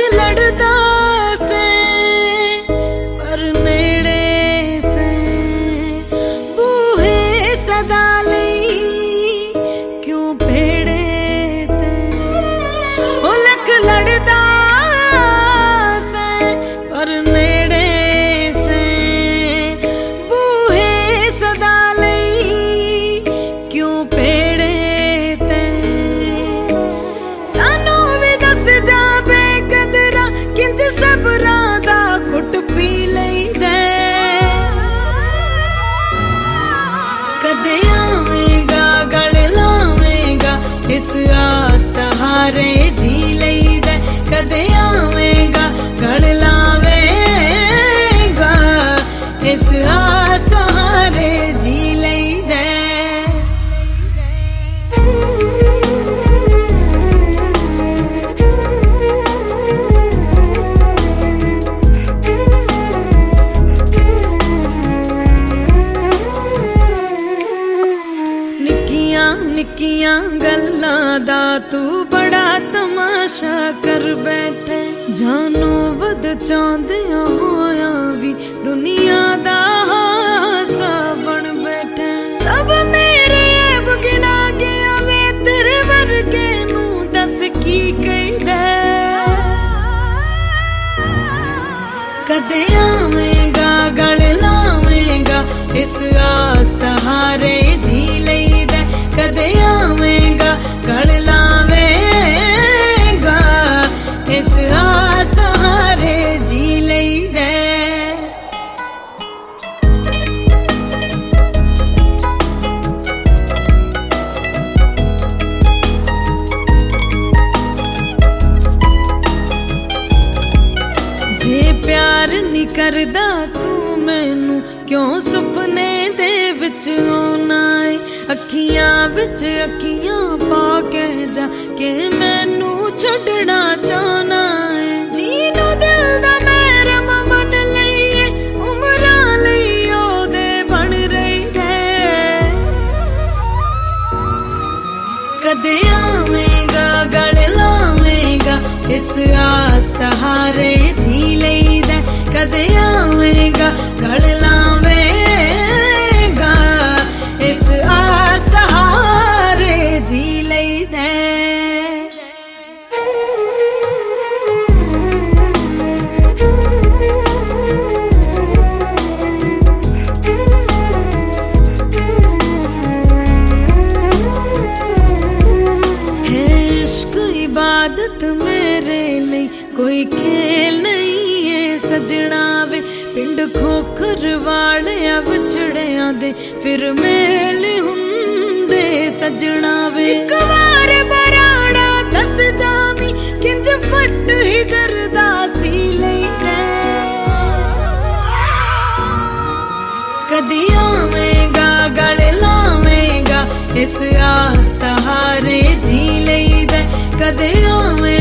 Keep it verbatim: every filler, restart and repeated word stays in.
लड़दा से पर नेड़े से बूहे सदा लई क्यों भेड़े ते ओ लख लड़दा से पर नेड़े से बूहे सदा लई क्यों भेड़े ते सानू भी दस जावे कदरा किंज सबरा दा घुट पी लईदा कदे आवेगा गल लावेगा इस आस सहारे जी लईदा कदे आवेगा गल लावेगा इस आस सहारे जी लईदा निक्कियां गल्लां दा तू बड़ा तमाशा कर बैठे जानो वध चाहदियां होया भी दुनिया दा हासा बन बैठे सब मेरे ऐब गिना के आवे तेरे वर्गे नू दस की कहीदा कदे आवेगा गल लावेगा इस आस सहारे जी लईदा कदे आवेगा गल लावेगा इस आस सहारे जी लईदा जे प्यार नहीं करदा तू मैनू क्यों सुपने दे विच आउणा है अखियां विच अखियां पा के जा के मैनू छड्डना चाहना है जीनू दिल दा महरम मन लईए उमरां लई ओदे बन रहीदा कदे आवेगा गल लावेगा इस आस सहारे जी लईदा कदे आवेगा गल लावेगा इस आस सहारे जी लईदा इश्क इबादत मेरे लिए कोई खेल नहीं है सजना वे पिंड खोखर वालिया विछड़िया दे फिर मेल हुंदे सजना वे एक बार बराड़ा दस जामी किंज फट ही जरदा सी लईदा कदी आवेगा गल लावेगा इस आस सहारे जी लईदा कदे आवे